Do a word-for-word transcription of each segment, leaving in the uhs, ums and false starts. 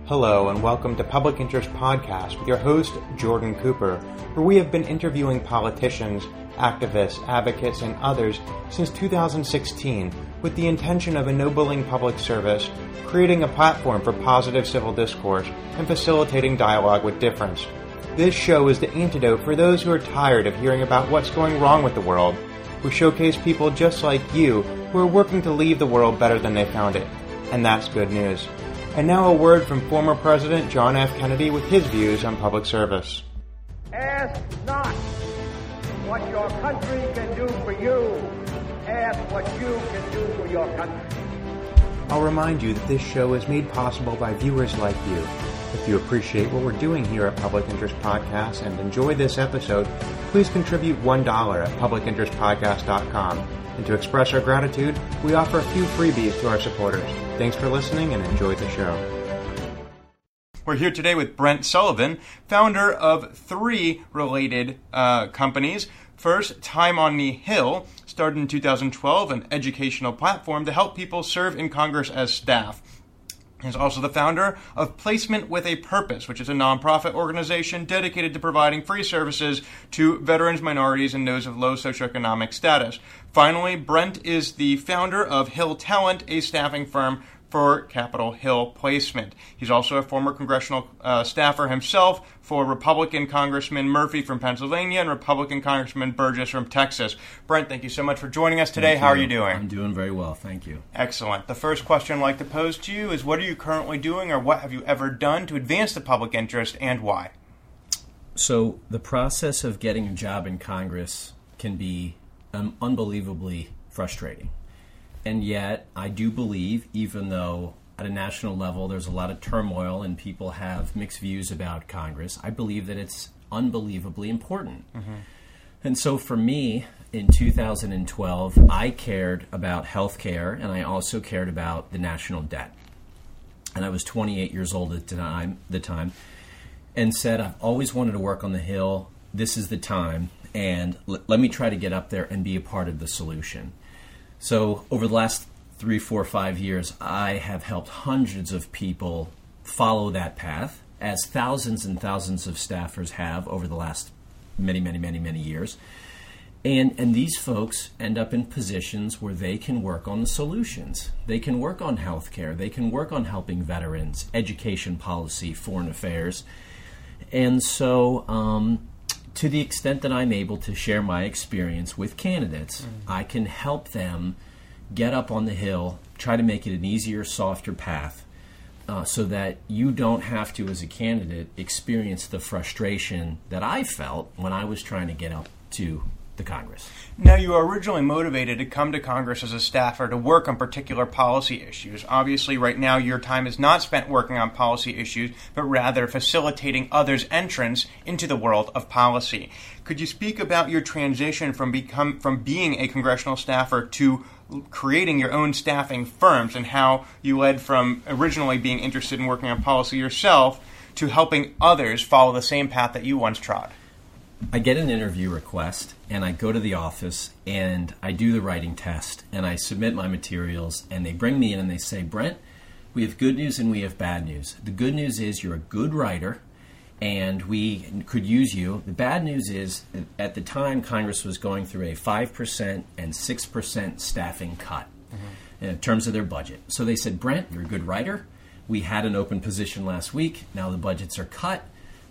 Hello and welcome to Public Interest Podcast with your host, Jordan Cooper, where we have been interviewing politicians, activists, advocates, and others since two thousand sixteen with the intention of ennobling public service, creating a platform for positive civil discourse, and facilitating dialogue with difference. This show is the antidote for those who are tired of hearing about what's going wrong with the world. We showcase people just like you who are working to leave the world better than they found it. And that's good news. And now a word from former President John F. Kennedy with his views on public service. Ask not what your country can do for you. Ask what you can do for your country. I'll remind you that this show is made possible by viewers like you. If you appreciate what we're doing here at Public Interest Podcast and enjoy this episode, please contribute one dollar at public interest podcast dot com. And to express our gratitude, we offer a few freebies to our supporters. Thanks for listening and enjoy the show. We're here today with Brent Sullivan, founder of three related uh, companies. First, Time on the Hill, started in two thousand twelve, an educational platform to help people serve in Congress as staff. He's also the founder of Placement with a Purpose, which is a nonprofit organization dedicated to providing free services to veterans, minorities, and those of low socioeconomic status. Finally, Brent is the founder of Hill Talent, a staffing firm for Capitol Hill Placement. He's also a former congressional uh, staffer himself for Republican Congressman Murphy from Pennsylvania and Republican Congressman Burgess from Texas. Brent, thank you so much for joining us today. Thank How you. are you doing? I'm doing very well, thank you. Excellent. The first question I'd like to pose to you is, what are you currently doing, or what have you ever done to advance the public interest, and why? So the process of getting a job in Congress can be um, unbelievably frustrating. And yet, I do believe, even though at a national level there's a lot of turmoil and people have mixed views about Congress, I believe that it's unbelievably important. Mm-hmm. And so for me, in two thousand twelve, I cared about health care, and I also cared about the national debt. And I was twenty-eight years old at the time, the time and said, I've always wanted to work on the Hill. This is the time, and l- let me try to get up there and be a part of the solution. So over the last three, four, five years, I have helped hundreds of people follow that path, as thousands and thousands of staffers have over the last many, many, many, many years. And and these folks end up in positions where they can work on the solutions. They can work on healthcare. They can work on helping veterans, education policy, foreign affairs. And so um, to the extent that I'm able to share my experience with candidates, mm-hmm. I can help them get up on the Hill, try to make it an easier, softer path, uh, so that you don't have to, as a candidate, experience the frustration that I felt when I was trying to get up to the Congress. Now, you were originally motivated to come to Congress as a staffer to work on particular policy issues. Obviously, right now, your time is not spent working on policy issues, but rather facilitating others' entrance into the world of policy. Could you speak about your transition from become from being a congressional staffer to creating your own staffing firms, and how you led from originally being interested in working on policy yourself to helping others follow the same path that you once trod? I get an interview request, and I go to the office, and I do the writing test, and I submit my materials, and they bring me in and they say, Brent, we have good news and we have bad news. The good news is you're a good writer, and we could use you. The bad news is, at the time, Congress was going through a five percent and six percent staffing cut mm-hmm. in terms of their budget. So they said, Brent, you're a good writer. We had an open position last week. Now the budgets are cut.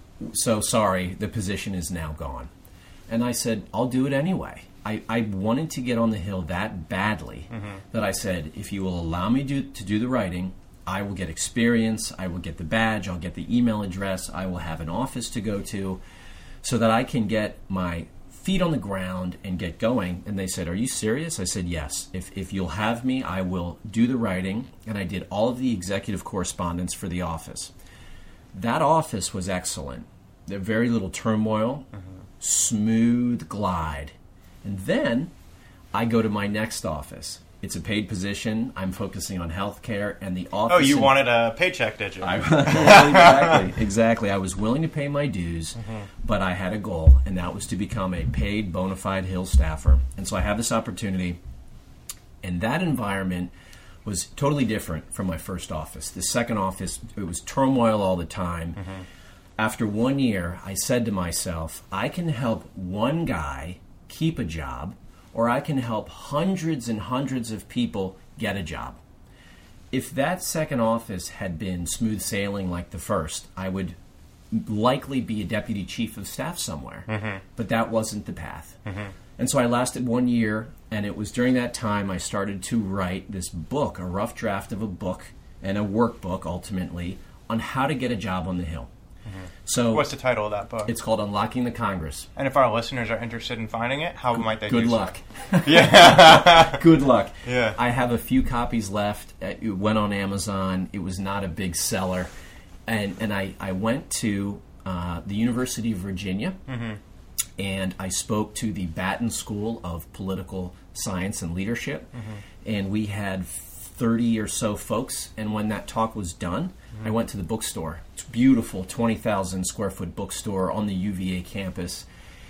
So sorry, the position is now gone. And I said, I'll do it anyway. I, I wanted to get on the Hill that badly mm-hmm. that I said, if you will allow me to, to do the writing, I will get experience, I will get the badge, I'll get the email address, I will have an office to go to so that I can get my feet on the ground and get going. And they said, are you serious? I said, yes. If, if you'll have me, I will do the writing. And I did all of the executive correspondence for the office. That office was excellent. There very little turmoil, mm-hmm. smooth glide. And then I go to my next office. It's a paid position. I'm focusing on healthcare, and the office... Oh, you in, wanted a paycheck, did you? I, exactly, exactly. I was willing to pay my dues, mm-hmm. but I had a goal, and that was to become a paid, bona fide Hill staffer. And so I have this opportunity, and that environment was totally different from my first office. The second office, it was turmoil all the time. Mm-hmm. After one year, I said to myself, I can help one guy keep a job, or I can help hundreds and hundreds of people get a job. If that second office had been smooth sailing like the first, I would likely be a deputy chief of staff somewhere. Mm-hmm. But that wasn't the path. Mm-hmm. And so I lasted one year, and it was during that time I started to write this book, a rough draft of a book and a workbook, ultimately, on how to get a job on the Hill. Mm-hmm. So, what's the title of that book? It's called Unlocking the Congress. And if our listeners are interested in finding it, how might they Good do luck. so? Yeah. Good luck. Yeah. I have a few copies left. It went on Amazon. It was not a big seller. And and I, I went to uh, the University of Virginia, mm-hmm. and I spoke to the Batten School of Political Science and Leadership, mm-hmm. and we had thirty or so folks, and when that talk was done, mm-hmm. I went to the bookstore. It's a beautiful twenty thousand square foot bookstore on the U V A campus,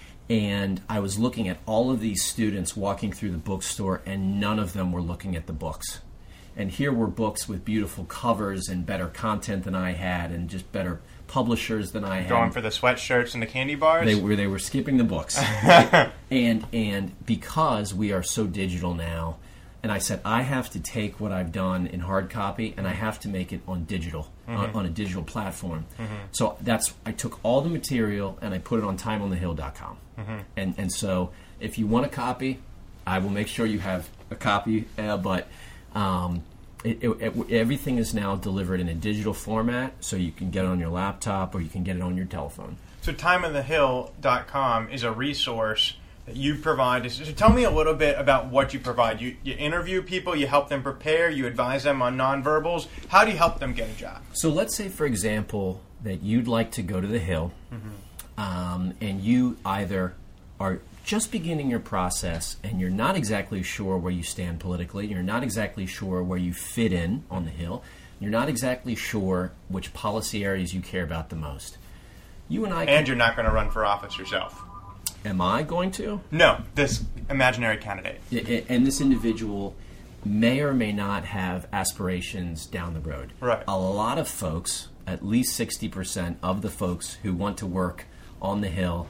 and I was looking at all of these students walking through the bookstore, and none of them were looking at the books. And here were books with beautiful covers and better content than I had, and just better publishers than I had. Going for the sweatshirts and the candy bars? They were they were skipping the books. Right? and and because we are so digital now, and I said I have to take what I've done in hard copy and I have to make it on digital, mm-hmm. on, on a digital platform. Mm-hmm. So that's I took all the material and I put it on time on the hill dot com. Mm-hmm. And and so if you want a copy, I will make sure you have a copy. Uh, but um, it, it, it, everything is now delivered in a digital format, so you can get it on your laptop or you can get it on your telephone. So time on the hill dot com is a resource that you provide. So tell me a little bit about what you provide. You, you interview people, you help them prepare, you advise them on nonverbals. How do you help them get a job? So let's say, for example, that you'd like to go to the Hill, mm-hmm. um, and you either are just beginning your process and you're not exactly sure where you stand politically, you're not exactly sure where you fit in on the Hill, you're not exactly sure which policy areas you care about the most. You and I, and can, you're not going to run for office yourself. Am I going to? No, this imaginary candidate. And this individual may or may not have aspirations down the road. Right. A lot of folks, at least sixty percent of the folks who want to work on the Hill,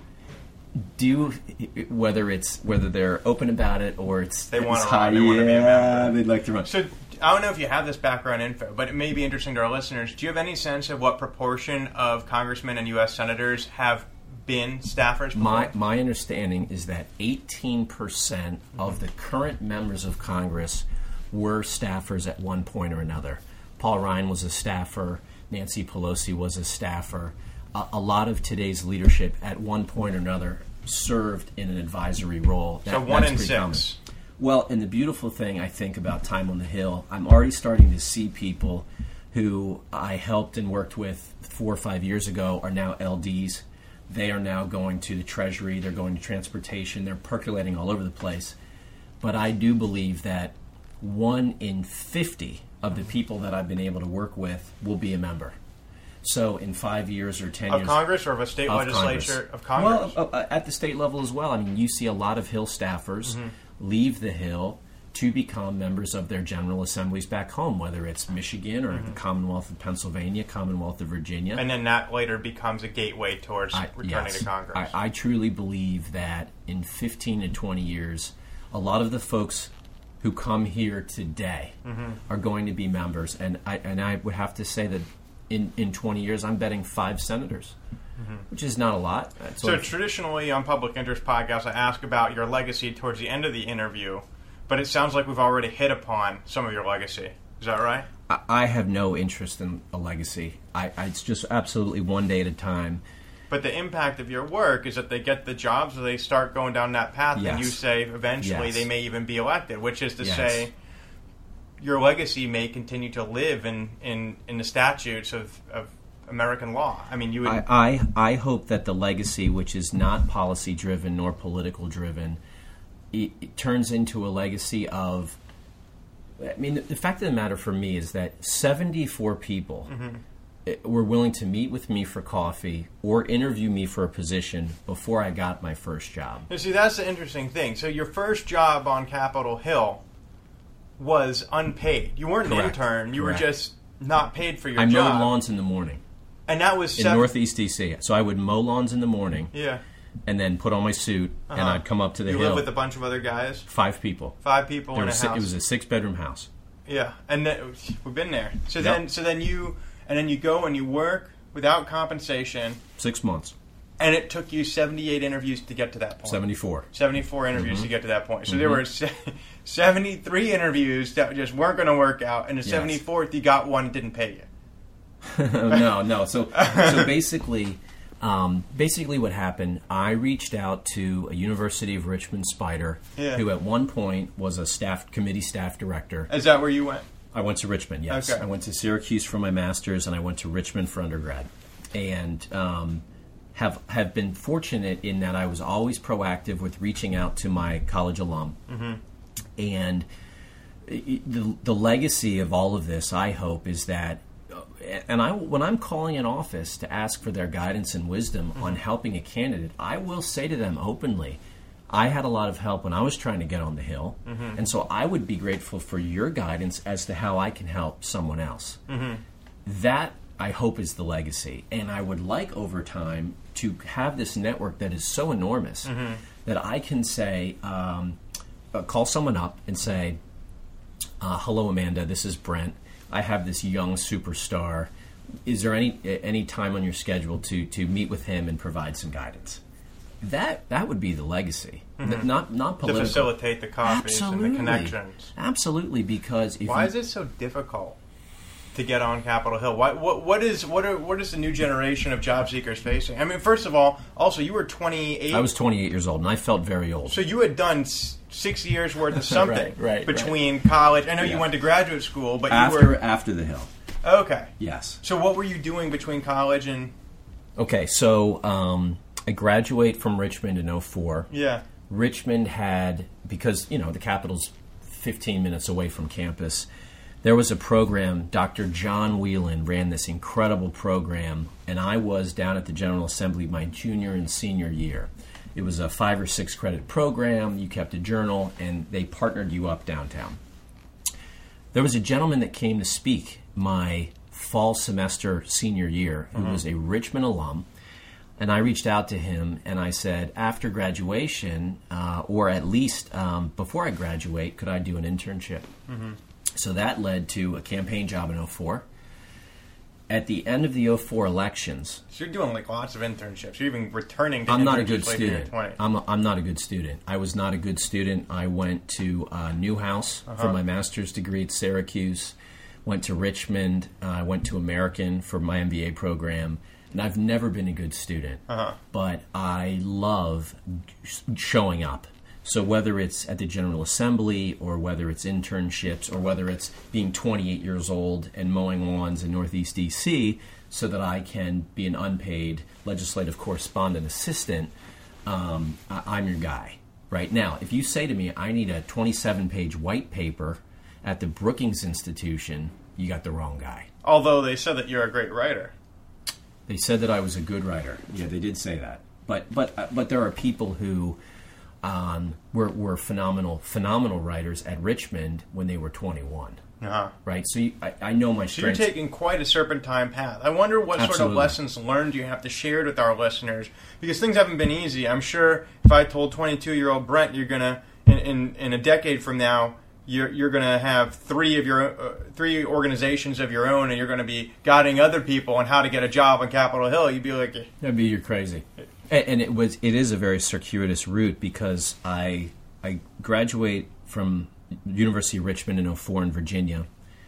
do, whether it's whether they're open about it or it's they want it's to high, run. They yeah, want to be a member. They'd like to run. So I don't know if you have this background info, but it may be interesting to our listeners. Do you have any sense of what proportion of congressmen and U S senators have been staffers before? My my understanding is that eighteen percent of the current members of Congress were staffers at one point or another. Paul Ryan was a staffer. Nancy Pelosi was a staffer. A, a lot of today's leadership at one point or another served in an advisory role. That, so one that's in pretty six. common. Well, and the beautiful thing I think about Time on the Hill, I'm already starting to see people who I helped and worked with four or five years ago are now L Ds. They are now going to the Treasury, they're going to transportation, they're percolating all over the place. But I do believe that one in fifty of the people that I've been able to work with will be a member. So in five years or ten of years... Of Congress or of a state of legislature? Congress. Of Congress? Well, uh, at the state level as well. I mean, you see a lot of Hill staffers mm-hmm. leave the Hill to become members of their general assemblies back home, whether it's Michigan or mm-hmm. the Commonwealth of Pennsylvania, Commonwealth of Virginia. And then that later becomes a gateway towards I, returning yes, to Congress. I, I truly believe that in fifteen to twenty years, a lot of the folks who come here today mm-hmm. are going to be members. And I, and I would have to say that in, in twenty years, I'm betting five senators. Mm-hmm. Which is not a lot. That's so like, traditionally on Public Interest Podcasts, I ask about your legacy towards the end of the interview. But it sounds like we've already hit upon some of your legacy. Is that right? I, I have no interest in a legacy. I, I, it's just absolutely one day at a time. But the impact of your work is that they get the jobs or they start going down that path, yes. and you say eventually yes. they may even be elected, which is to yes. say your legacy may continue to live in, in, in the statutes of, of American law. I mean, you would... I, I, I hope that the legacy, which is not policy-driven nor political-driven, It, it turns into a legacy of, I mean, the, the fact of the matter for me is that seventy-four people mm-hmm. were willing to meet with me for coffee or interview me for a position before I got my first job. You see, that's the interesting thing. So your first job on Capitol Hill was unpaid. You weren't Correct. an intern. You Correct. were just not paid for your I job. mowed lawns in the morning And that was in seven- Northeast D C. So I would mow lawns in the morning Yeah. and then put on my suit, and Uh-huh. I'd come up to the You hill. live with a bunch of other guys? Five people. Five people There in a was si- house? It was a six-bedroom house. Yeah, and then, we've been there. So Yep. then, so then you, and then you go and you work without compensation, Six months. and it took you seventy-eight interviews to get to that point. seventy-four. seventy-four interviews Mm-hmm. to get to that point. So there were se- seventy-three interviews that just weren't going to work out, and the Yes. seventy-fourth you got one that didn't pay you. no, no. So, so basically, um, basically, what happened? I reached out to a University of Richmond Spider, Yeah. who at one point was a staff committee staff director. Is that where you went? I went to Richmond. Yes, Okay. I went to Syracuse for my master's, and I went to Richmond for undergrad, and um, have have been fortunate in that I was always proactive with reaching out to my college alum, Mm-hmm. and i- the the legacy of all of this, I hope, is that. And I, when I'm calling an office to ask for their guidance and wisdom Mm-hmm. on helping a candidate, I will say to them openly, I had a lot of help when I was trying to get on the Hill, Mm-hmm. and so I would be grateful for your guidance as to how I can help someone else. Mm-hmm. That, I hope, is the legacy. And I would like over time to have this network that is so enormous Mm-hmm. that I can say, um, uh, call someone up and say, uh, hello, Amanda, this is Brent. I have this young superstar. Is there any any time on your schedule to to meet with him and provide some guidance? That that would be the legacy, N- not not To political. facilitate the copies Absolutely. and the connections. Absolutely, because if Why you, is it so difficult to get on Capitol Hill? Why, what, what is what are what is the new generation of job seekers facing? I mean, first of all, also you were twenty-eight. I was twenty-eight years old and I felt very old. So you had done s- six years worth of something Right, right, between college. I know you Yeah. went to graduate school, but after you were after the Hill, okay. yes. So what were you doing between college and Okay, so um, I graduate from Richmond in oh four. yeah? Richmond had, because, you know, the Capitol's fifteen minutes away from campus, there was a program, Doctor John Whelan ran this incredible program, and I was down at the General Assembly my junior and senior year. It was a five or six credit program, you kept a journal, and they partnered you up downtown. There was a gentleman that came to speak my fall semester senior year who was a Richmond alum. And I reached out to him and I said, after graduation, uh, or at least um, before I graduate, could I do an internship? Mm-hmm. So that led to a campaign job in oh four. At the end of the oh four elections, So you're doing like lots of internships. You're even returning to I'm not a internships good later in your student. twenties. I'm, a, I'm not a good student. I was not a good student. I went to uh, Newhouse Uh-huh. for my master's degree at Syracuse, went to Richmond, I uh, went to American for my M B A program, and I've never been a good student. Uh-huh. But I love sh- showing up. So whether it's at the General Assembly or whether it's internships or whether it's being twenty-eight years old and mowing lawns in Northeast D C so that I can be an unpaid legislative correspondent assistant, um, I- I'm your guy. Right now, if you say to me, I need a twenty-seven page white paper at the Brookings Institution, you got the wrong guy. Although they said that you're a great writer. They said that I was a good writer. Yeah, they did say that. But but uh, but there are people who um, were were phenomenal phenomenal writers at Richmond when they were twenty-one. Uh-huh. Right. So you, I, I know my So you're strengths. taking quite a serpentine path. I wonder what sort of Absolutely. lessons learned you have to share with our listeners, because things haven't been easy. I'm sure if I told twenty-two-year-old Brent, you're gonna in, in, in a decade from now, you're you're gonna have three of your uh, three organizations of your own, and you're gonna be guiding other people on how to get a job on Capitol Hill. You'd be like, That'd be you're crazy. And, and it was it is a very circuitous route because I I graduate from University of Richmond in oh four in Virginia,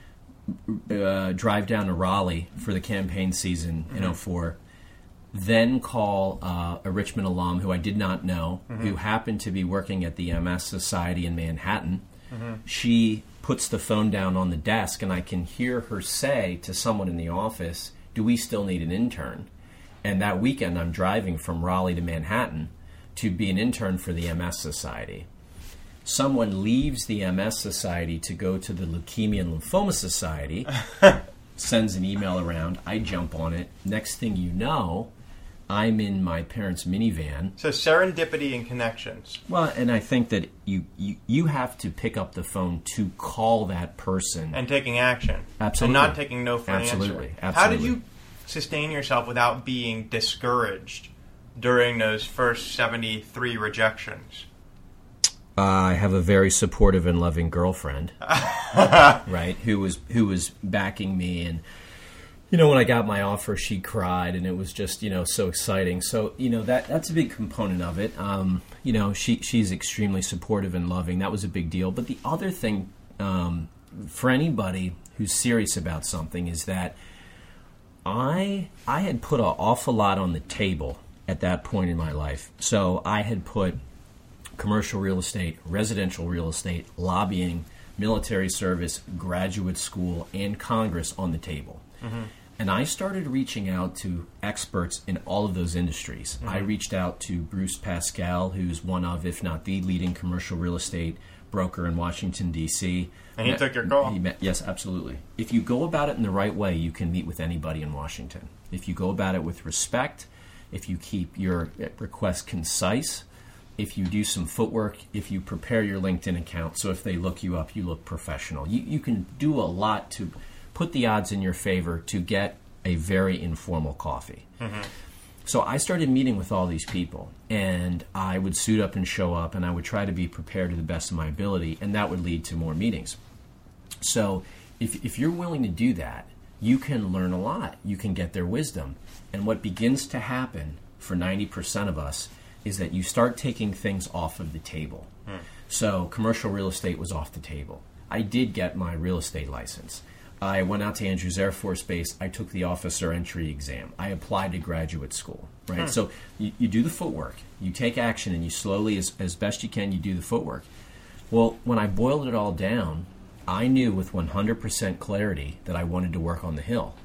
uh, drive down to Raleigh for the campaign season in oh four, then call uh, a Richmond alum who I did not know, who happened to be working at the M S Society in Manhattan. She puts the phone down on the desk, and I can hear her say to someone in the office, "Do we still need an intern?" And that weekend, I'm driving from Raleigh to Manhattan to be an intern for the M S Society. Someone leaves the M S Society to go to the Leukemia and Lymphoma Society, sends an email around, I jump on it. Next thing you know, I'm in my parents' minivan. So serendipity and connections. Well, and I think that you, you, you have to pick up the phone to call that person. And taking action. Absolutely. And not taking no for an Absolutely. answer. Absolutely. How did you sustain yourself without being discouraged during those first seventy-three rejections? Uh, I have a very supportive and loving girlfriend, right, who was who was backing me. And, you know, when I got my offer, she cried, and it was just, you know, so exciting. So, you know, that that's a big component of it. Um, you know, she she's extremely supportive and loving. That was a big deal. But the other thing, um, for anybody who's serious about something, is that I I had put an awful lot on the table at that point in my life. So I had put commercial real estate, residential real estate, lobbying, military service, graduate school, and Congress on the table. Mm-hmm. And I started reaching out to experts in all of those industries. Mm-hmm. I reached out to Bruce Pascal, who's one of, if not the leading commercial real estate broker in Washington, D C And he met, took your call? He met, yes, absolutely. If you go about it in the right way, you can meet with anybody in Washington. If you go about it with respect, if you keep your requests concise, if you do some footwork, if you prepare your LinkedIn account, so if they look you up, you look professional. You, you can do a lot to put the odds in your favor to get a very informal coffee. Mm-hmm. So I started meeting with all these people, and I would suit up and show up, and I would try to be prepared to the best of my ability, and that would lead to more meetings. So if, if you're willing to do that, you can learn a lot. You can get their wisdom. And what begins to happen for ninety percent of us is that you start taking things off of the table. Hmm. So commercial real estate was off the table. I did get my real estate license. I went out to Andrews Air Force Base. I took the officer entry exam. I applied to graduate school, right? Hmm. So you, you do the footwork. You take action, and you slowly, as, as best you can, you do the footwork. Well, when I boiled it all down, I knew with one hundred percent clarity that I wanted to work on the Hill.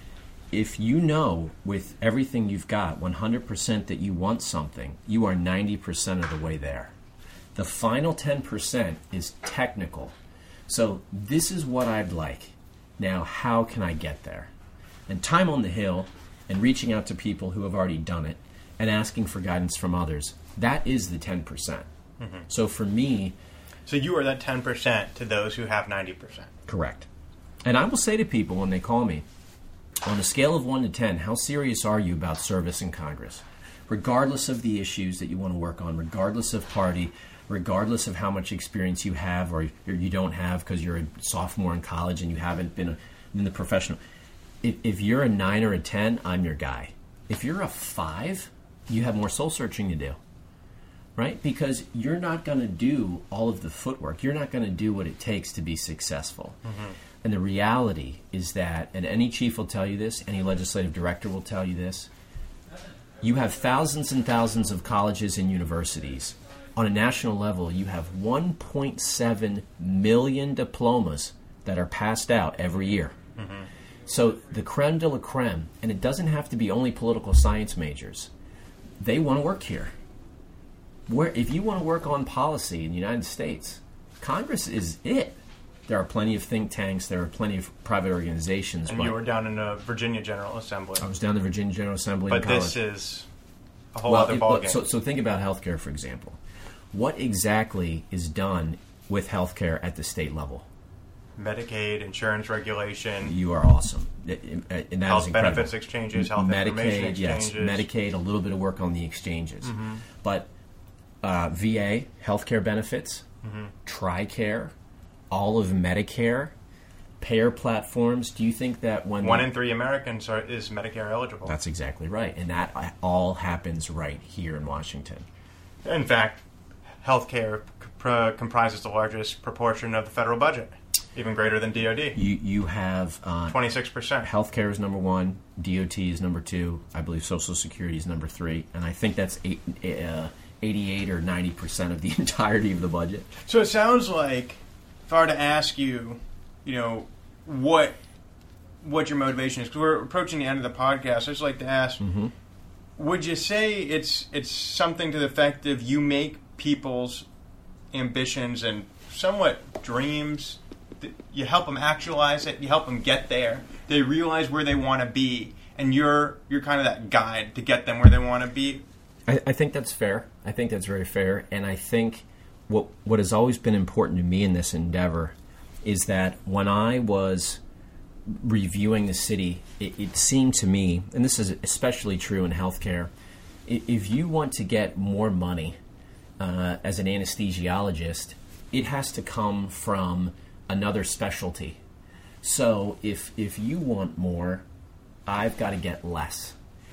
If you know with everything you've got one hundred percent that you want something, you are ninety percent of the way there. The final ten percent is technical. So this is what I'd like. Now, how can I get there? And time on the Hill and reaching out to people who have already done it and asking for guidance from others, that is the ten percent. Mm-hmm. So for me... So you are that ten percent to those who have ninety percent. Correct. And I will say to people when they call me, on a scale of one to ten, how serious are you about service in Congress? Regardless of the issues that you want to work on, regardless of party, regardless of how much experience you have or you don't have because you're a sophomore in college and you haven't been a, in the professional. If, if you're a nine or a ten, I'm your guy. If you're a five, you have more soul searching to do, right? Because you're not going to do all of the footwork. You're not going to do what it takes to be successful. Mm-hmm. And the reality is that, and any chief will tell you this, any legislative director will tell you this, you have thousands and thousands of colleges and universities. On a national level, you have one point seven million diplomas that are passed out every year. Mm-hmm. So the creme de la creme, and it doesn't have to be only political science majors, they want to work here. Where if you want to work on policy in the United States, Congress is it. There are plenty of think tanks. There are plenty of private organizations. And you were down in the Virginia General Assembly. I was down in the Virginia General Assembly But in college. this is a whole well, other it, ballgame. So, so think about healthcare, for example. What exactly is done with healthcare at the state level? Medicaid, insurance regulation. You are awesome. And that health is incredible. benefits exchanges, health Medicaid, information exchanges. Yes, Medicaid, a little bit of work on the exchanges. Mm-hmm. But uh, V A, healthcare benefits, mm-hmm. TRICARE, all of Medicare, payer platforms. Do you think that when... One in three Americans are, is Medicare eligible. That's exactly right. And that all happens right here in Washington. In fact, healthcare comp- comprises the largest proportion of the federal budget, even greater than D O D. You you have... Uh, twenty-six percent. Healthcare is number one. D O T is number two. I believe Social Security is number three. And I think that's eight, uh, eighty-eight or ninety percent of the entirety of the budget. So it sounds like... If I were to ask you, you know, what what your motivation is, because we're approaching the end of the podcast, I'd just like to ask, mm-hmm. would you say it's it's something to the effect of you make people's ambitions and somewhat dreams, you help them actualize it, you help them get there, they realize where they want to be, and you're you're kind of that guide to get them where they want to be? I, I think that's fair. I think that's very fair. And I think what what has always been important to me in this endeavor is that when I was reviewing the city, it, it seemed to me, and this is especially true in healthcare, if you want to get more money uh, as an anesthesiologist, it has to come from another specialty. So if if you want more, I've got to get less.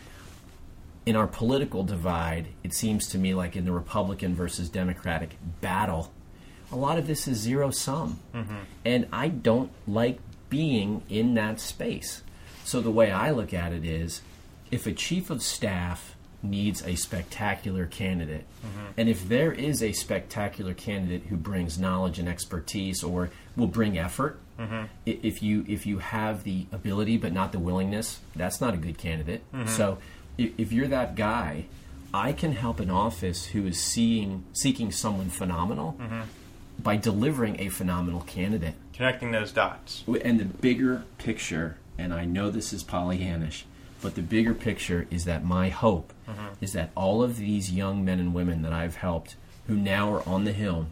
In our political divide, it seems to me like in the Republican versus Democratic battle, a lot of this is zero-sum. Mm-hmm. And I don't like being in that space. So the way I look at it is, if a chief of staff needs a spectacular candidate, mm-hmm. and if there is a spectacular candidate who brings knowledge and expertise or will bring effort, mm-hmm. if you if you have the ability but not the willingness, that's not a good candidate. Mm-hmm. So if, if you're that guy, I can help an office who is seeing seeking someone phenomenal mm-hmm. by delivering a phenomenal candidate. Connecting those dots. And the bigger picture, and I know this is Pollyannish, but the bigger picture is that my hope mm-hmm. is that all of these young men and women that I've helped who now are on the Hill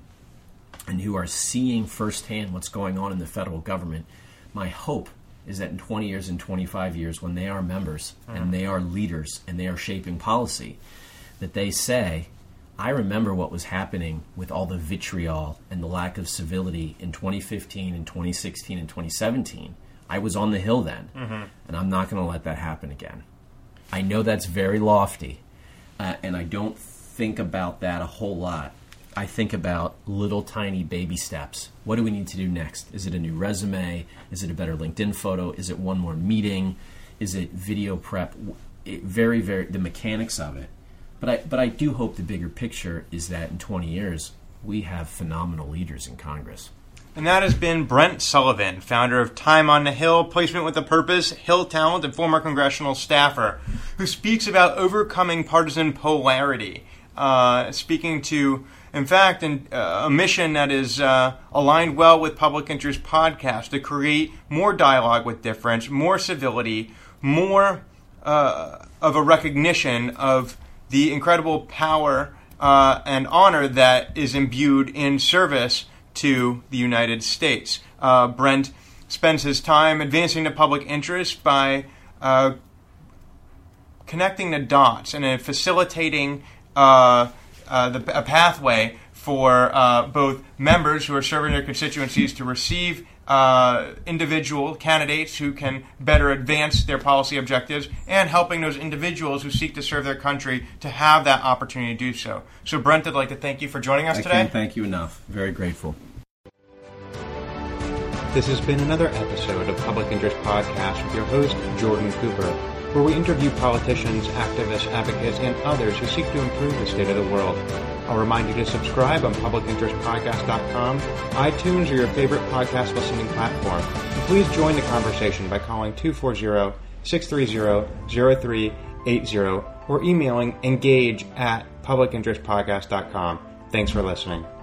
and who are seeing firsthand what's going on in the federal government, my hope is that in twenty years and twenty-five years, when they are members mm-hmm. and they are leaders and they are shaping policy, that they say, I remember what was happening with all the vitriol and the lack of civility in twenty fifteen and twenty sixteen and twenty seventeen. I was on the Hill then, mm-hmm. and I'm not going to let that happen again. I know that's very lofty, uh, and I don't think about that a whole lot. I think about little tiny baby steps. What do we need to do next? Is it a new resume? Is it a better LinkedIn photo? Is it one more meeting? Is it video prep? It, very, very, the mechanics of it. But I, but I do hope the bigger picture is that in twenty years, we have phenomenal leaders in Congress. And that has been Brent Sullivan, founder of Time on the Hill, Placement with a Purpose, Hill Talent, and former congressional staffer, who speaks about overcoming partisan polarity, uh, speaking to, in fact, an, uh, a mission that is uh, aligned well with Public Interest Podcast to create more dialogue with difference, more civility, more uh, of a recognition of the incredible power uh, and honor that is imbued in service to the United States. Uh, Brent spends his time advancing the public interest by uh, connecting the dots and uh, facilitating uh, uh, the, a pathway for uh, both members who are serving their constituencies to receive uh, individual candidates who can better advance their policy objectives, and helping those individuals who seek to serve their country to have that opportunity to do so. So, Brent, I'd like to thank you for joining us I today. I can't thank you enough. Very grateful. This has been another episode of Public Interest Podcast with your host, Jordan Cooper, where we interview politicians, activists, advocates, and others who seek to improve the state of the world. I'll remind you to subscribe on public interest podcast dot com, iTunes, or your favorite podcast listening platform. And please join the conversation by calling two four zero, six three zero, zero three eight zero or emailing engage at public interest podcast dot com. Thanks for listening.